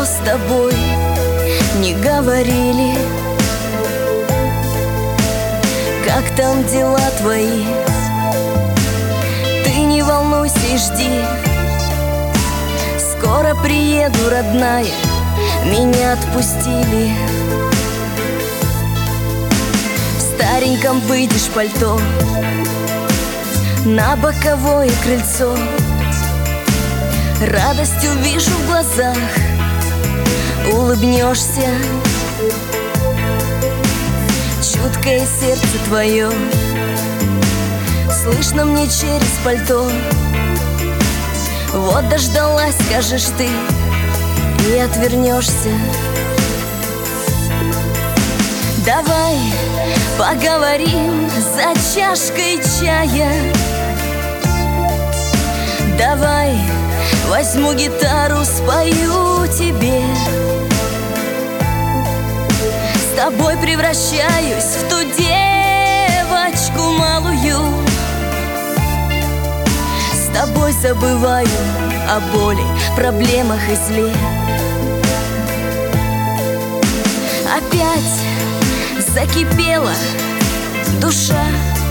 с тобой не говорили. Как там дела твои? Ты не волнуйся и жди. Скоро приеду, родная, меня отпустили. В стареньком выйдешь пальто на боковое крыльцо. Радость увижу в глазах, улыбнешься. Чуткое сердце твое слышно мне через пальто. Вот дождалась, скажешь ты, и отвернешься. Давай поговорим за чашкой чая. Давай возьму гитару, спою тебе. С тобой превращаюсь в ту девочку малую. С тобой забываю о боли, проблемах и зле. Опять закипела душа.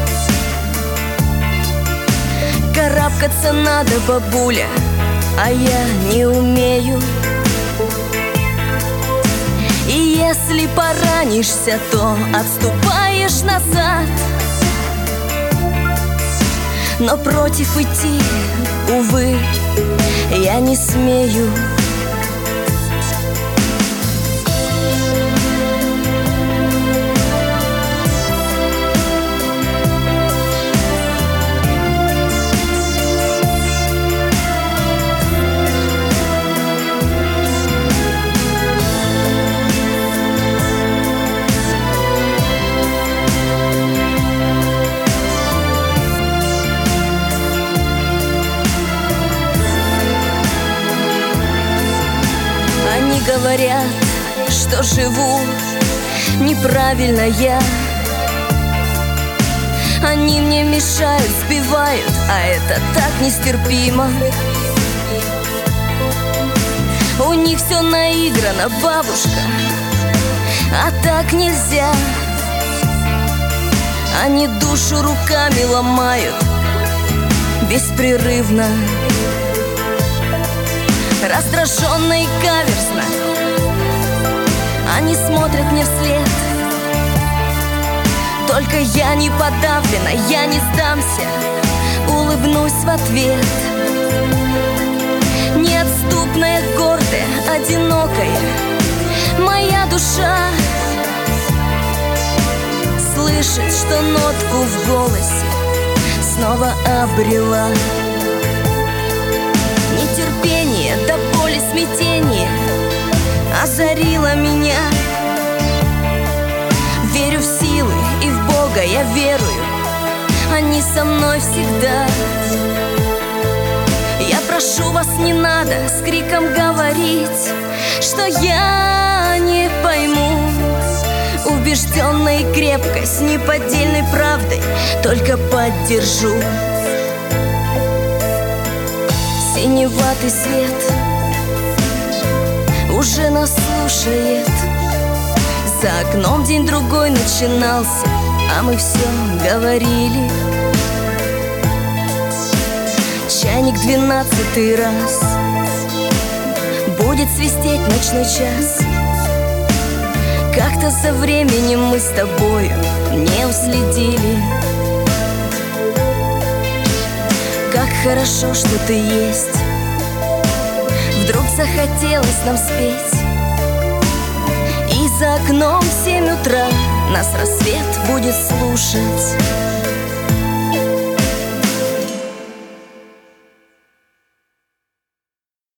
Карабкаться надо, бабуля, а я не умею. И если поранишься, то отступаешь назад. Но против идти, увы, я не смею. Говорят, что живу неправильно я. Они мне мешают, сбивают, а это так нестерпимо. У них все наиграно, бабушка, а так нельзя. Они душу руками ломают беспрерывно. Раздраженно и каверзно они смотрят мне вслед. Только я не подавлена, я не сдамся, улыбнусь в ответ. Неотступная, гордая, одинокая моя душа слышит, что нотку в голосе снова обрела. Нетерпение до боли, смятение озарило меня. Верю в силы и в Бога я верую, они со мной всегда. Я прошу вас, не надо с криком говорить, что я не пойму. Убежденная и крепкой, с неподдельной правдой только поддержу. Синеватый свет уже нас слушает. За окном день-другой начинался, а мы все говорили. Чайник 12-й раз будет свистеть ночной час. Как-то со временем мы с тобою не уследили. Как хорошо, что ты есть. Вдруг захотелось нам спеть. И за окном в 7 утра нас рассвет будет слушать.